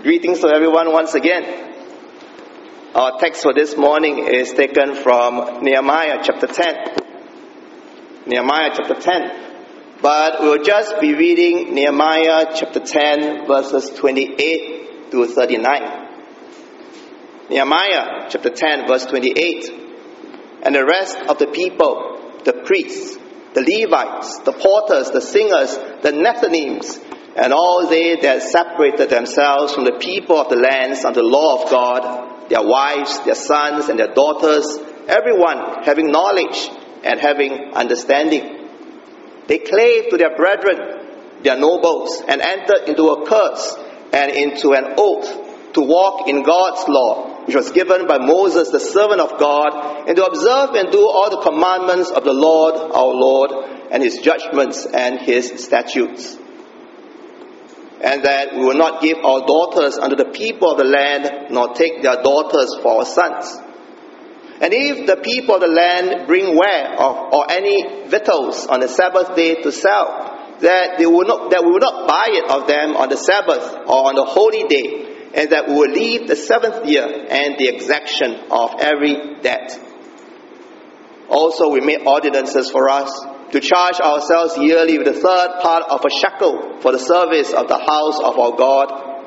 Greetings to everyone once again. Our text for this morning is taken from Nehemiah chapter 10. Nehemiah chapter 10. But we'll just be reading Nehemiah chapter 10 verses 28 to 39. Nehemiah chapter 10 verse 28. And the rest of the people, the priests, the Levites, the porters, the singers, the Nethinims, and all they that separated themselves from the people of the lands unto the law of God, their wives, their sons, and their daughters, everyone having knowledge and having understanding. They clave to their brethren, their nobles, and entered into a curse and into an oath to walk in God's law, which was given by Moses, the servant of God, and to observe and do all the commandments of the Lord, our Lord, and his judgments and his statutes. And that we will not give our daughters unto the people of the land, nor take their daughters for our sons. And if the people of the land bring ware or any victuals on the Sabbath day to sell, that we will not buy it of them on the Sabbath or on the holy day, and that we will leave the seventh year and the exaction of every debt. Also we made ordinances for us to charge ourselves yearly with the third part of a shekel for the service of the house of our God,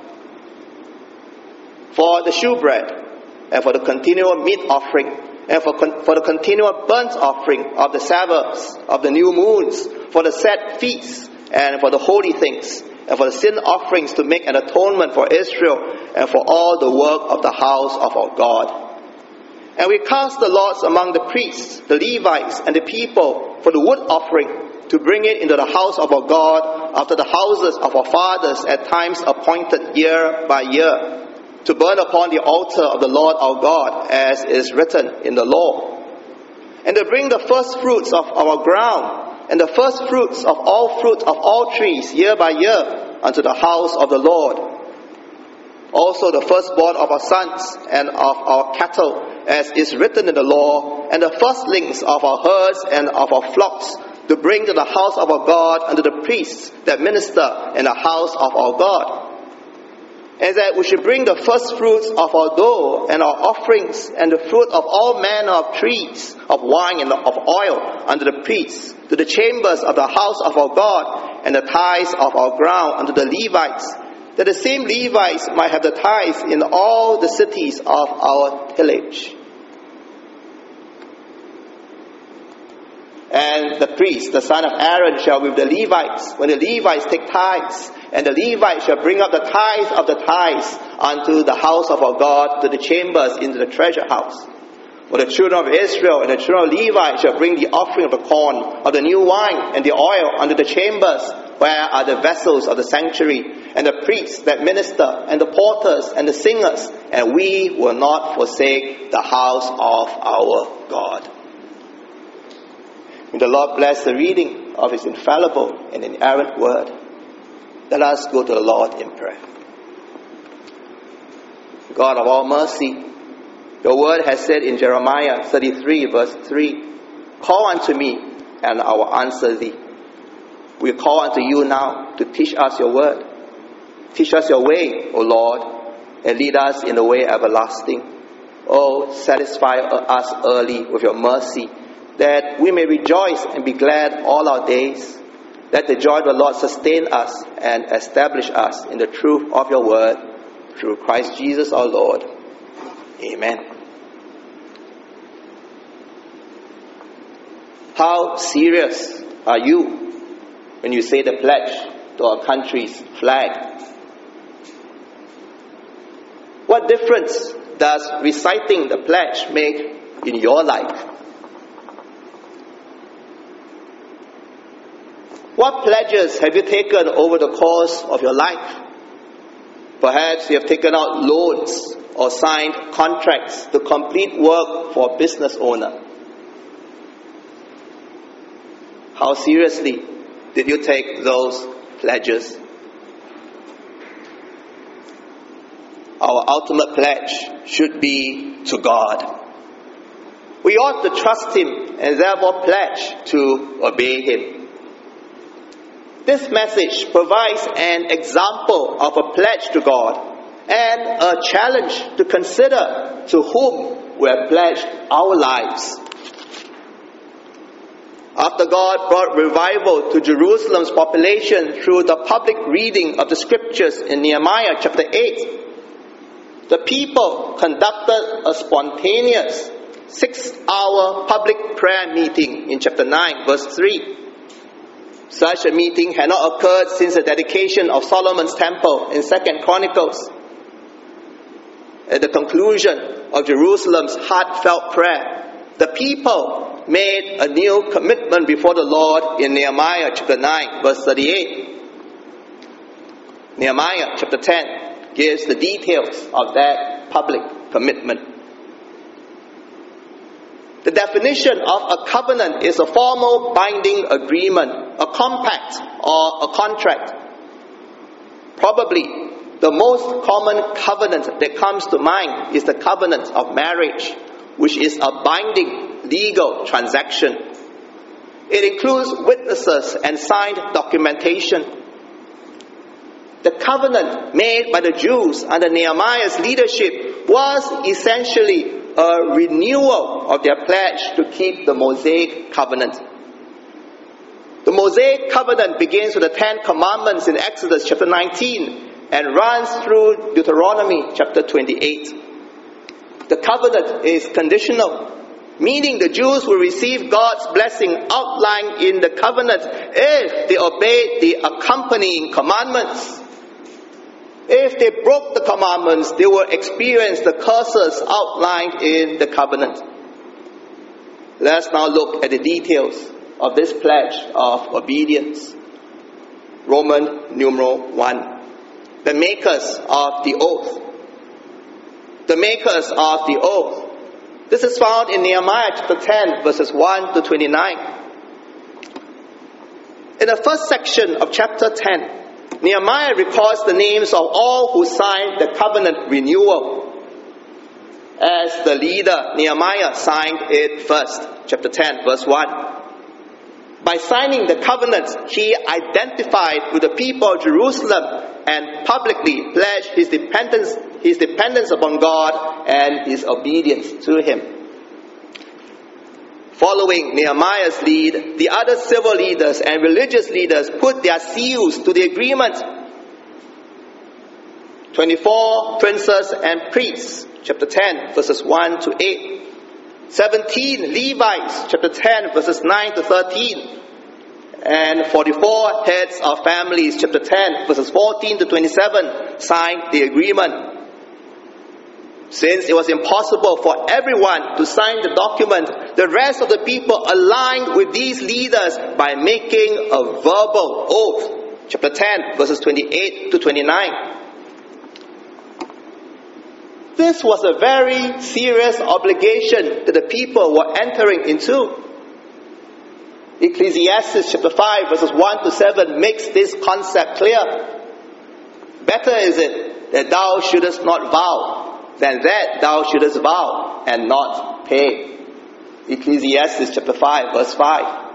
for the shewbread, and for the continual meat offering, and for the continual burnt offering of the Sabbaths, of the new moons, for the set feasts, and for the holy things, and for the sin offerings to make an atonement for Israel, and for all the work of the house of our God. And we cast the lots among the priests, the Levites, and the people for the wood offering, to bring it into the house of our God, after the houses of our fathers at times appointed year by year, to burn upon the altar of the Lord our God, as is written in the law. And to bring the first fruits of our ground, and the first fruits of all fruit of all trees, year by year, unto the house of the Lord. Also the firstborn of our sons and of our cattle, as is written in the law, and the firstlings of our herds and of our flocks, to bring to the house of our God unto the priests that minister in the house of our God. And that we should bring the first fruits of our dough and our offerings, and the fruit of all manner of trees, of wine and of oil, unto the priests, to the chambers of the house of our God, and the tithes of our ground unto the Levites, that the same Levites might have the tithes in all the cities of our tillage. And the priest, the son of Aaron, shall with the Levites, when the Levites take tithes, and the Levites shall bring up the tithes of the tithes unto the house of our God, to the chambers into the treasure house. For the children of Israel and the children of Levi shall bring the offering of the corn, of the new wine, and the oil unto the chambers, where are the vessels of the sanctuary, and the priests that minister, and the porters, and the singers, and we will not forsake the house of our God. May the Lord bless the reading of his infallible and inerrant word. Let us go to the Lord in prayer. God of all mercy, your word has said in Jeremiah 33 verse 3, "Call unto me, and I will answer thee." We call unto you now to teach us your word. Teach us your way, O Lord, and lead us in the way everlasting. Oh, satisfy us early with your mercy, that we may rejoice and be glad all our days. Let the joy of the Lord sustain us and establish us in the truth of your word, through Christ Jesus our Lord. Amen. How serious are you when you say the pledge to our country's flag? What difference does reciting the pledge make in your life? What pledges have you taken over the course of your life? Perhaps you have taken out loans or signed contracts to complete work for a business owner. How seriously did you take those pledges? Our ultimate pledge should be to God. We ought to trust him and therefore pledge to obey him. This message provides an example of a pledge to God and a challenge to consider to whom we have pledged our lives. After God brought revival to Jerusalem's population through the public reading of the scriptures in Nehemiah chapter 8, the people conducted a spontaneous 6-hour public prayer meeting in chapter 9, verse 3. Such a meeting had not occurred since the dedication of Solomon's temple in 2 Chronicles. At the conclusion of Jerusalem's heartfelt prayer, the people made a new commitment before the Lord in Nehemiah chapter 9, verse 38. Nehemiah chapter 10 gives the details of that public commitment. The definition of a covenant is a formal binding agreement, a compact or a contract. Probably the most common covenant that comes to mind is the covenant of marriage, which is a binding legal transaction. It includes witnesses and signed documentation. The covenant made by the Jews under Nehemiah's leadership was essentially a renewal of their pledge to keep the Mosaic covenant. The Mosaic covenant begins with the 10 commandments in Exodus chapter 19 and runs through Deuteronomy chapter 28. The covenant is conditional, meaning the Jews will receive God's blessing outlined in the covenant if they obeyed the accompanying commandments. If they broke the commandments, they will experience the curses outlined in the covenant. Let's now look at the details of this pledge of obedience. Roman numeral 1. The makers of the oath. The makers of the oath. This is found in Nehemiah chapter 10, verses 1 to 29. In the first section of chapter 10, Nehemiah records the names of all who signed the covenant renewal. As the leader, Nehemiah signed it first, chapter 10, verse 1. By signing the covenant, he identified with the people of Jerusalem and publicly pledged his dependence upon God and his obedience to him. Following Nehemiah's lead, the other civil leaders and religious leaders put their seals to the agreement. 24 princes and priests, chapter 10, verses 1 to 8. 17 Levites, chapter 10, verses 9 to 13. And 44 heads of families, chapter 10, verses 14 to 27, signed the agreement. Since it was impossible for everyone to sign the document, the rest of the people aligned with these leaders by making a verbal oath. Chapter 10, verses 28 to 29. This was a very serious obligation that the people were entering into. Ecclesiastes chapter 5, verses 1 to 7 makes this concept clear. Better is it that thou shouldest not vow, than that thou shouldest vow and not pay. Ecclesiastes chapter 5, verse 5.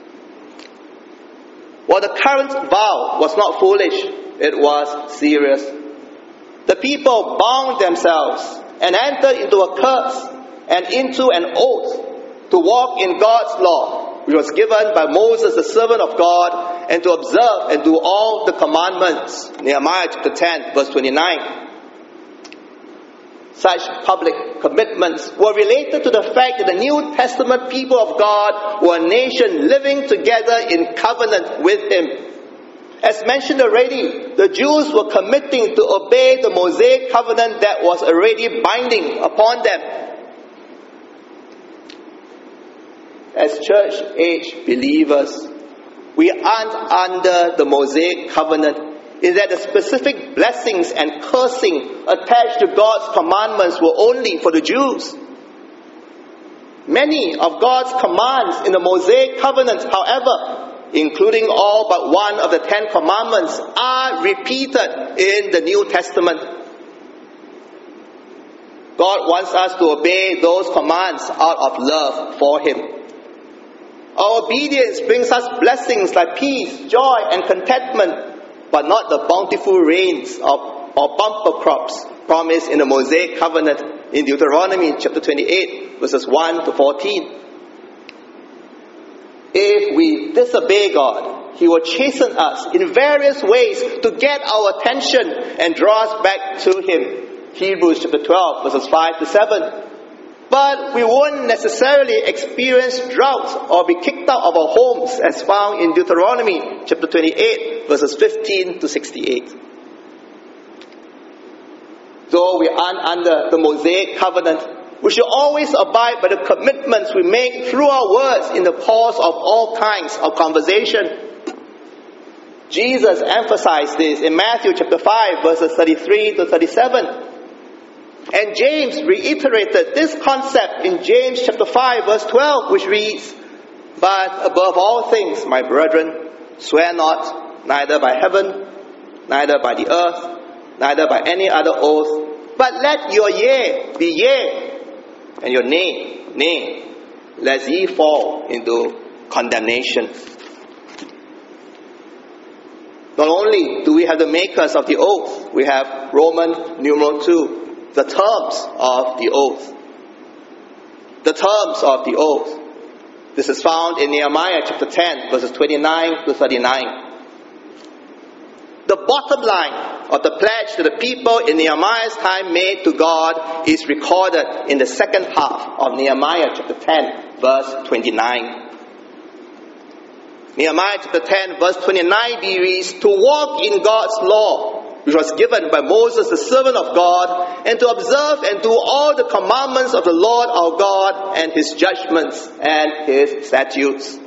While the current vow was not foolish, it was serious. The people bound themselves and entered into a curse and into an oath to walk in God's law, which was given by Moses, the servant of God, and to observe and do all the commandments. Nehemiah chapter 10, verse 29. Such public commitments were related to the fact that the New Testament people of God were a nation living together in covenant with Him. As mentioned already, the Jews were committing to obey the Mosaic covenant that was already binding upon them. As church-age believers, we aren't under the Mosaic covenant in that the specific blessings and cursing attached to God's commandments were only for the Jews. Many of God's commands in the Mosaic covenant, however, including all but one of the 10 commandments, are repeated in the New Testament. God wants us to obey those commands out of love for Him. Our obedience brings us blessings like peace, joy, and contentment, but not the bountiful rains of or bumper crops promised in the Mosaic covenant in Deuteronomy chapter 28, verses 1 to 14. If we disobey God, He will chasten us in various ways to get our attention and draw us back to Him. Hebrews chapter 12, verses 5 to 7. But we won't necessarily experience droughts or be kicked out of our homes as found in Deuteronomy chapter 28, verses 15 to 68. Though we aren't under the Mosaic covenant, we should always abide by the commitments we make through our words in the course of all kinds of conversation. Jesus emphasized this in Matthew chapter 5, verses 33 to 37. And James reiterated this concept in James chapter 5, verse 12, which reads, "But above all things, my brethren, swear not, neither by heaven, neither by the earth, neither by any other oath, but let your yea be yea, and your nay, nay, lest ye fall into condemnation." Not only do we have the makers of the oath, we have Roman numeral 2, the terms of the oath. The terms of the oath. This is found in Nehemiah chapter 10, verses 29 to 39. The bottom line of the pledge to the people in Nehemiah's time made to God is recorded in the second half of Nehemiah chapter 10, verse 29. Nehemiah chapter 10, verse 29 reads, "To walk in God's law, which was given by Moses, the servant of God, and to observe and do all the commandments of the Lord our God and His judgments and His statutes."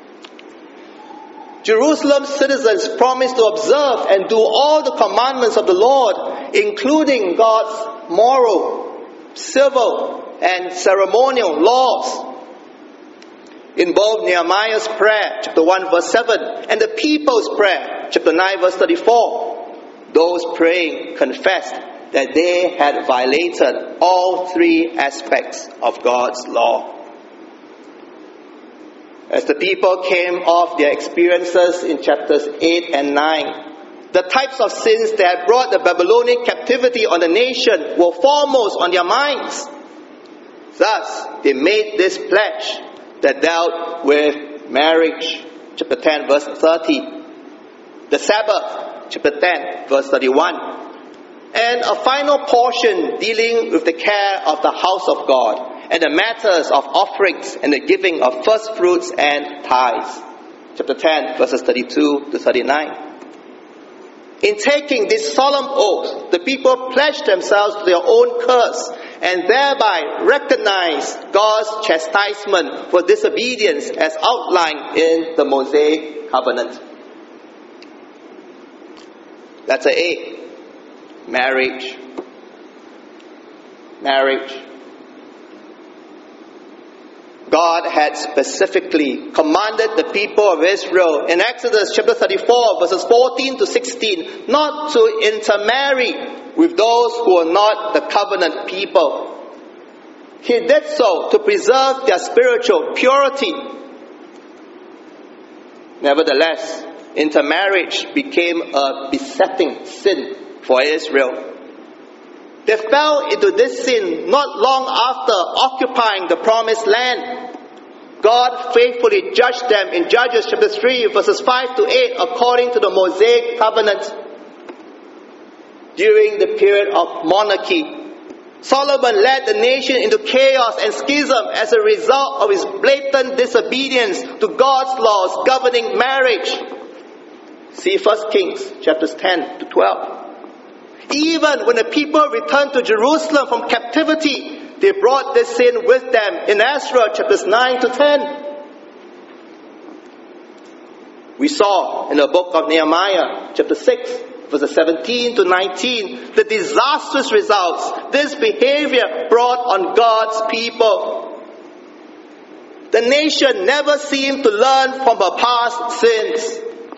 Jerusalem's citizens promised to observe and do all the commandments of the Lord, including God's moral, civil, and ceremonial laws. In both Nehemiah's prayer, chapter 1, verse 7, and the people's prayer, chapter 9, verse 34, those praying confessed that they had violated all three aspects of God's law. As the people came off their experiences in chapters 8 and 9, the types of sins that brought the Babylonian captivity on the nation were foremost on their minds. Thus, they made this pledge that dealt with marriage, chapter 10, verse 30, the Sabbath, chapter 10, verse 31, and a final portion dealing with the care of the house of God and the matters of offerings and the giving of first fruits and tithes, chapter 10, verses 32 to 39. In taking this solemn oath, the people pledged themselves to their own curse and thereby recognized God's chastisement for disobedience as outlined in the Mosaic covenant. Letter A. Marriage. Marriage. God had specifically commanded the people of Israel in Exodus chapter 34, verses 14 to 16, not to intermarry with those who are not the covenant people. He did so to preserve their spiritual purity. Nevertheless, intermarriage became a besetting sin for Israel. They fell into this sin not long after occupying the promised land. God faithfully judged them in Judges chapter 3, verses 5 to 8, according to the Mosaic covenant. During the period of monarchy, Solomon led the nation into chaos and schism as a result of his blatant disobedience to God's laws governing marriage. See 1 Kings chapters 10 to 12. Even when the people returned to Jerusalem from captivity, they brought this sin with them in Ezra chapters 9 to 10. We saw in the book of Nehemiah chapter 6, verses 17 to 19, the disastrous results this behavior brought on God's people. The nation never seemed to learn from her past sins.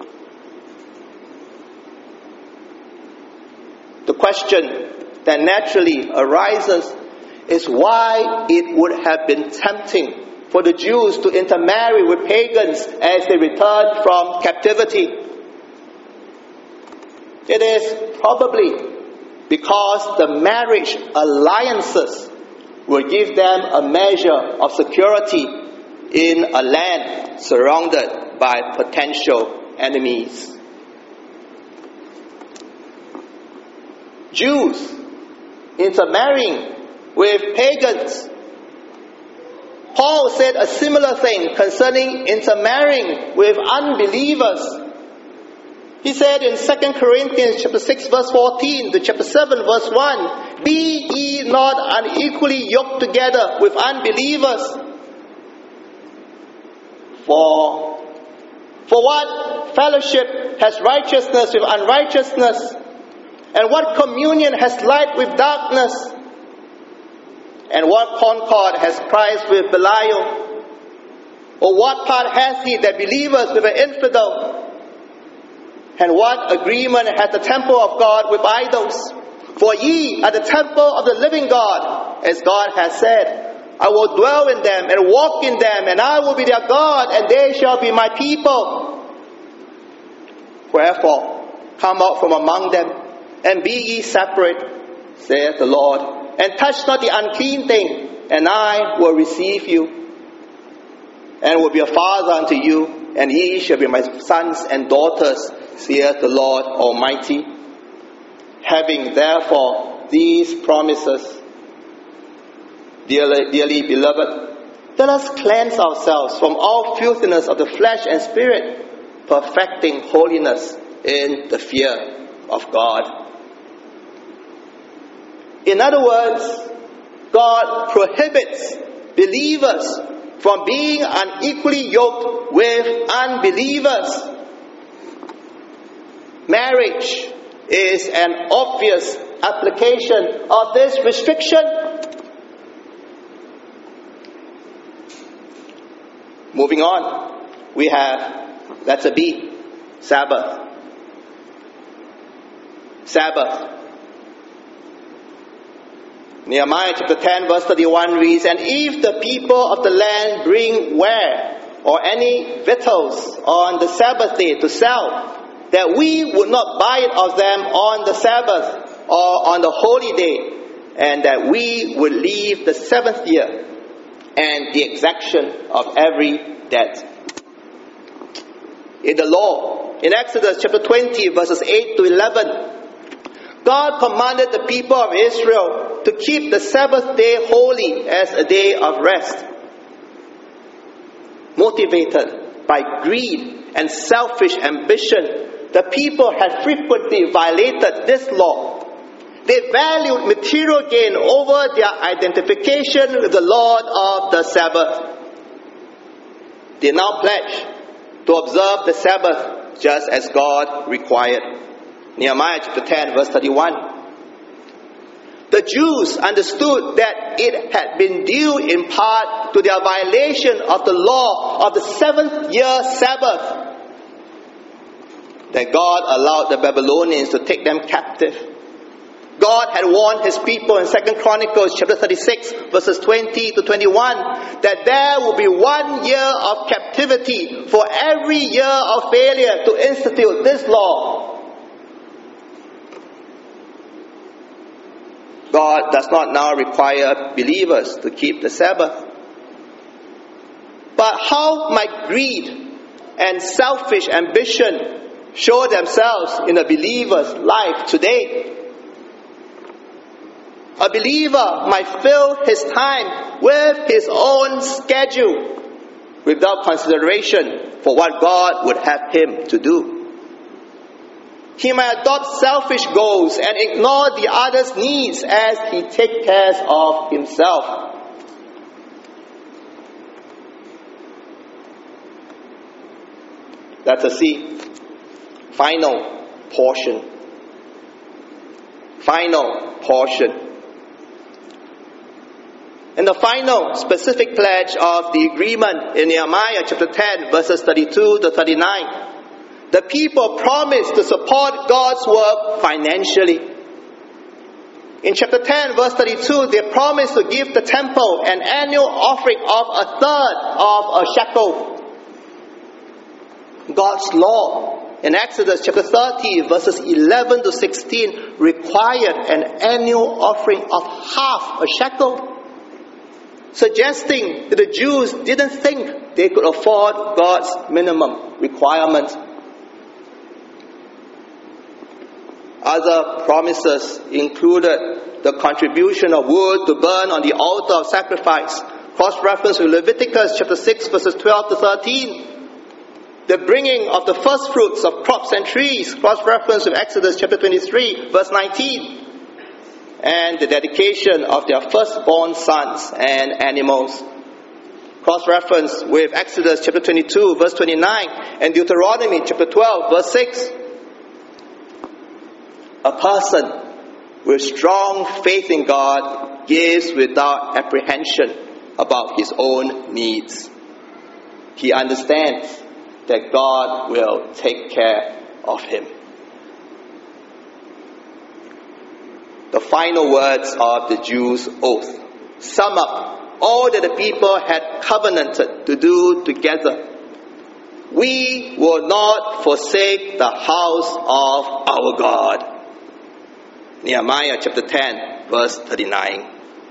The question that naturally arises is why it would have been tempting for the Jews to intermarry with pagans as they returned from captivity. It is probably because the marriage alliances will give them a measure of security in a land surrounded by potential enemies. Jews intermarrying with pagans. Paul said a similar thing concerning intermarrying with unbelievers. He said in 2 Corinthians chapter 6 verse 14 to chapter 7 verse 1, "Be ye not unequally yoked together with unbelievers. For what fellowship has righteousness with unrighteousness? And what communion has light with darkness? And what concord has Christ with Belial? Or what part has he that believeth with an infidel? And what agreement hath the temple of God with idols? For ye are the temple of the living God, as God has said, I will dwell in them and walk in them, and I will be their God, and they shall be my people. Wherefore, come out from among them, and be ye separate, saith the Lord, and touch not the unclean thing, and I will receive you, and will be a father unto you, and ye shall be my sons and daughters, saith the Lord Almighty. Having therefore these promises, dearly beloved, let us cleanse ourselves from all filthiness of the flesh and spirit, perfecting holiness in the fear of God. In other words, God prohibits believers from being unequally yoked with unbelievers. Marriage is an obvious application of this restriction. Moving on, we have letter B, Sabbath. Sabbath. Nehemiah chapter 10 verse 31 reads, "And if the people of the land bring ware or any victuals on the Sabbath day to sell, that we would not buy it of them on the Sabbath or on the holy day, and that we would leave the seventh year and the exaction of every debt." In the law, in Exodus chapter 20 verses 8 to 11, God commanded the people of Israel to keep the Sabbath day holy as a day of rest. Motivated by greed and selfish ambition, the people had frequently violated this law. They valued material gain over their identification with the Lord of the Sabbath. They now pledge to observe the Sabbath just as God required. Nehemiah chapter 10 verse 31. The Jews understood that it had been due in part to their violation of the law of the seventh year Sabbath that God allowed the Babylonians to take them captive. God had warned His people in 2 Chronicles chapter 36 verses 20 to 21 that there will be 1 year of captivity for every year of failure to institute this law. God does not now require believers to keep the Sabbath. But how might greed and selfish ambition show themselves in a believer's life today? A believer might fill his time with his own schedule without consideration for what God would have him to do. He might adopt selfish goals and ignore the other's needs as he takes care of himself. Letter C. Final portion. Final portion. In the final specific pledge of the agreement in Nehemiah chapter 10 verses 32 to 39, the people promised to support God's work financially. In chapter 10 verse 32, they promised to give the temple an annual offering of 1/3 of a shekel. God's law in Exodus chapter 30, verses 11 to 16, required an annual offering of half a shekel, suggesting that the Jews didn't think they could afford God's minimum requirement. Other promises included the contribution of wood to burn on the altar of sacrifice, cross-reference with Leviticus chapter 6, verses 12 to 13. The bringing of the first fruits of crops and trees, cross-reference with Exodus chapter 23, verse 19. And the dedication of their firstborn sons and animals. Cross-reference with Exodus chapter 22, verse 29, and Deuteronomy chapter 12, verse 6. A person with strong faith in God gives without apprehension about his own needs. He understands that God will take care of him. The final words of the Jews' oath sum up all that the people had covenanted to do together. We will not forsake the house of our God. Nehemiah chapter 10, verse 39.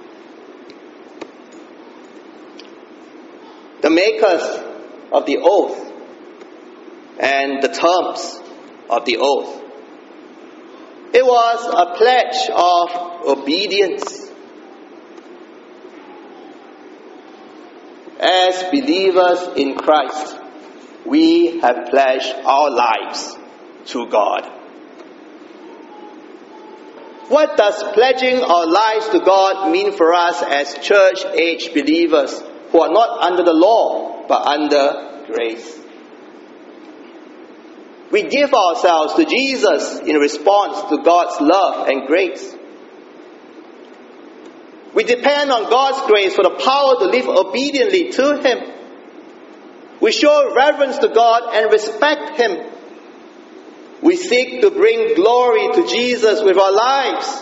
The makers of the oath and the terms of the oath. It was a pledge of obedience. As believers in Christ, we have pledged our lives to God. What does pledging our lives to God mean for us as church-age believers who are not under the law but under grace? We give ourselves to Jesus in response to God's love and grace. We depend on God's grace for the power to live obediently to Him. We show reverence to God and respect Him. We seek to bring glory to Jesus with our lives.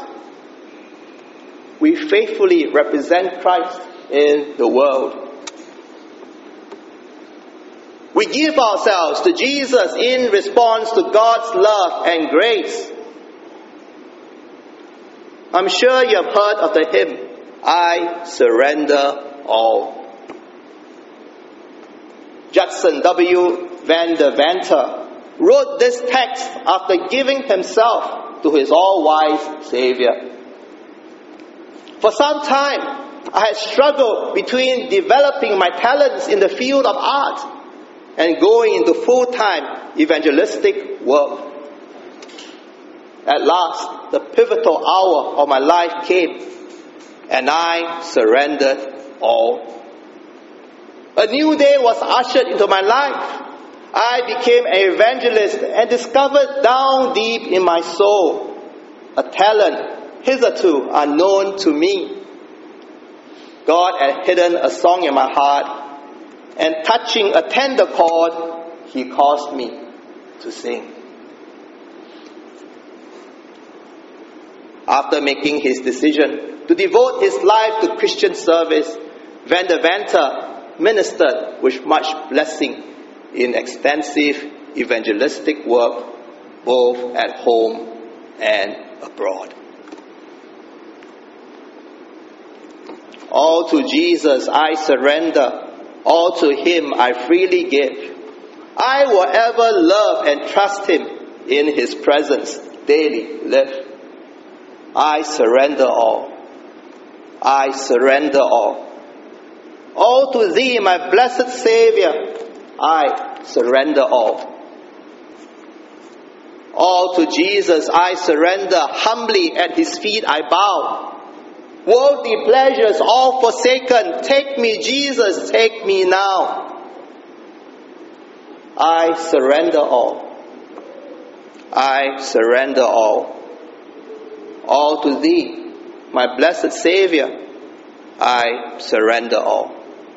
We faithfully represent Christ in the world. We give ourselves to Jesus in response to God's love and grace. I'm sure you have heard of the hymn, I Surrender All. Judson W. Van der Venter wrote this text after giving himself to his all-wise Savior. For some time, I had struggled between developing my talents in the field of art and going into full-time evangelistic work. At last, the pivotal hour of my life came, and I surrendered all. A new day was ushered into my life. I became an evangelist and discovered down deep in my soul a talent hitherto unknown to me. God had hidden a song in my heart, and touching a tender chord, He caused me to sing. After making his decision to devote his life to Christian service, Van der Venter ministered with much blessing in extensive evangelistic work, both at home and abroad. All to Jesus I surrender, all to Him I freely give. I will ever love and trust Him, in His presence daily live. I surrender all. I surrender all. All to Thee, my blessed Saviour, I surrender all. All to Jesus I surrender, humbly at His feet I bow. Worldly pleasures all forsaken, take me, Jesus, take me now. I surrender all. I surrender all. All to Thee, my blessed Saviour, I surrender all.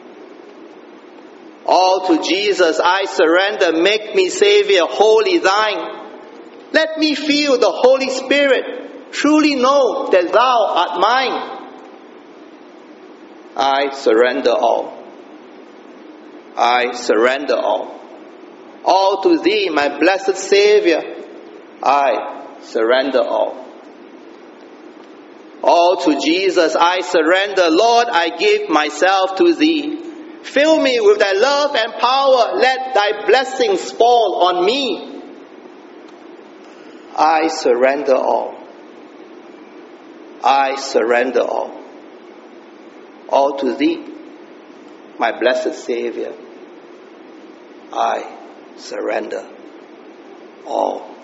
All to Jesus I surrender, make me Saviour, wholly Thine. Let me feel the Holy Spirit, truly know that Thou art mine. I surrender all. I surrender all. All to thee, my blessed Savior, I surrender all. All to Jesus I surrender. Lord, I give myself to thee. Fill me with thy love and power. Let thy blessings fall on me. I surrender all. I surrender all. All to thee, my blessed Savior, I surrender all.